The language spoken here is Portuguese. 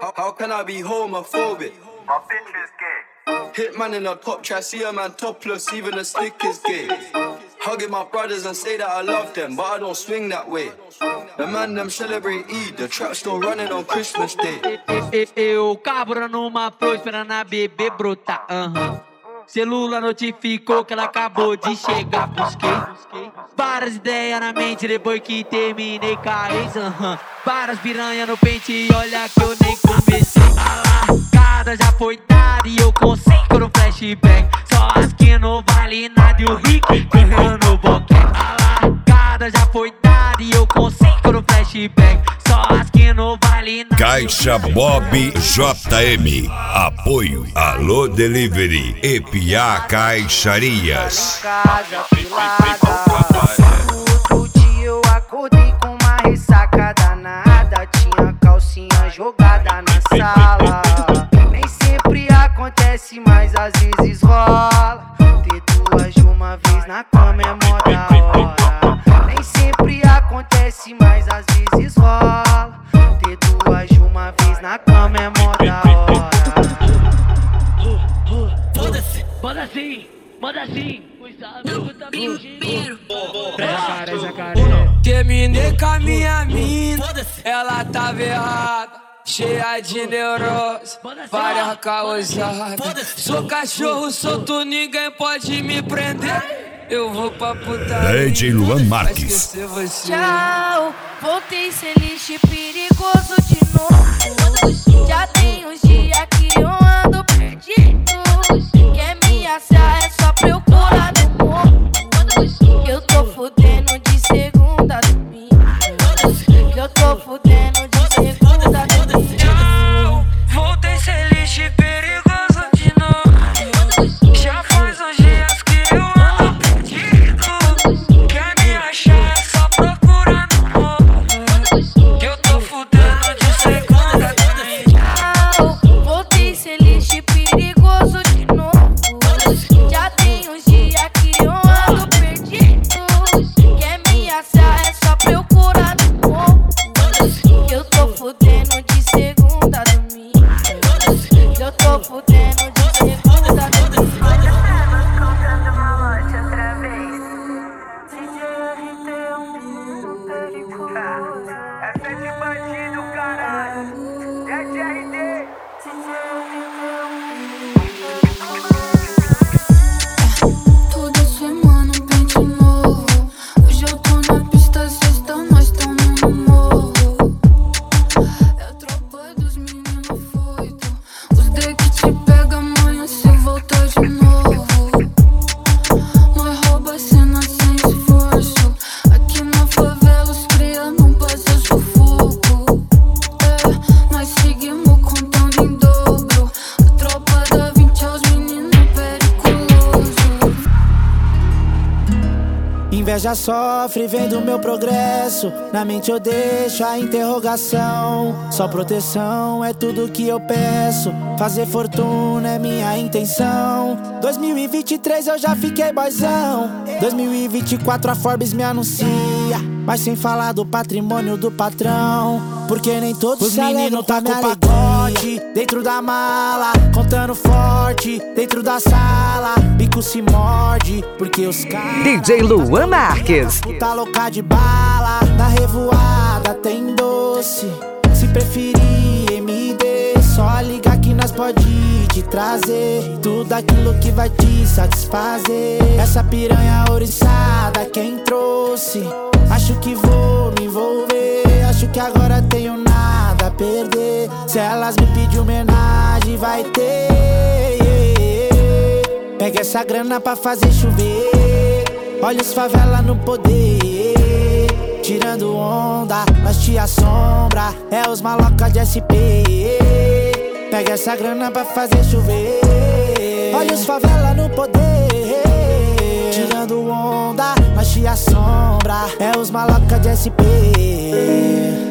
How can I be homophobic? My bitch is gay. Hitman in a top try, see a man topless, even a stick is gay. Hugging my brothers and say that I love them, but I don't swing that way. The man them celebrate Eid, the trap still running on Christmas Day. Eu cabra numa flor esperando a bebê brotar. Celula notificou que ela acabou de chegar. Busquei várias ideias na mente depois que terminei com a ex. Várias piranha no pente e olha que eu nem comecei. A largada já foi dada e eu consigo no flashback. Só as que não vale nada e o rico correndo no boquete. A largada já foi dada e eu consigo no flashback. Só as que não vale nada. Caixa Bob JM. Apoio Alô Delivery e Piá Caixarias. Outro dia eu acordei com uma ressaca danada. Tinha calcinha jogada na sala. Nem sempre acontece, mas às vezes rola. Ter duas de uma vez na cama é mó da hora. Nem sempre acontece, mas às vezes rola. Ter duas de uma vez na cama é mó da hora. Foda-se, manda assim, os amigos também o dinheiro. Terminei com a minha mina, ela tava errada. Cheia de neurose, várias causadas. Sou cachorro solto, ninguém pode me prender. Eu vou pra putaria. DJ Luan Marques. Tchau, voltei sem lixo perigoso de novo. Já tem uns dias que eu ando perdido. Quer me achar é só procurar no morro. Eu tô fudendo de segunda a domingo. Eu tô fudendo de segunda a domingo. Tchau, voltei sem lixo perigoso de novo. Já faz uns dias que eu ando perdido. Quer me achar é só procurar no morro. Eu tô fudendo de segunda a domingo. Tchau, voltei sem lixo perigoso de novo. Já tem uns dias que eu ando perdido. Quer me achar é só procurar no morro. Eu tô fudendo de segunda a domingo. Eu tô fudendo de segunda a domingo. Essa é de bandido, caralho. É de RD. Toda semana um pente novo. Hoje eu tô na pista, sexta nós tamo no morro. É a tropa dos meninos foito. Os decks te pega amanhã se voltar de novo. Nós rouba a cena sem esforço. Aqui na favela os cria não passa sufoco. Nós seguimos contando em dobro. A tropa da 20 aos meninos periculoso. Inveja sofre vendo meu progresso. Na mente eu deixo a interrogação. Só proteção é tudo que eu peço. Fazer fortuna é minha intenção. 2023 eu já fiquei boizão. 2024 a Forbes me anuncia. Mas sem falar do patrimônio do patrão. Porque nem todos os meninos tá com pacote dentro da mala, contando forte dentro da sala. Bico se morde porque os caras DJ Luan Marques. Tá louca de bala. Na revoada tem doce. Se preferir MD, só liga que nós pode te trazer tudo aquilo que vai te satisfazer. Essa piranha ouriçada quem trouxe. Acho que vou me envolver. Acho que agora tenho nada a perder. Se elas me pedirem homenagem vai ter. Pega essa grana pra fazer chover. Olha os favela no poder. Tirando onda, nós te assombra. É os maloca de SP. Pega essa grana pra fazer chover. Olha os favela no poder. Tirando onda, nós te assombra. É os maloca de SP.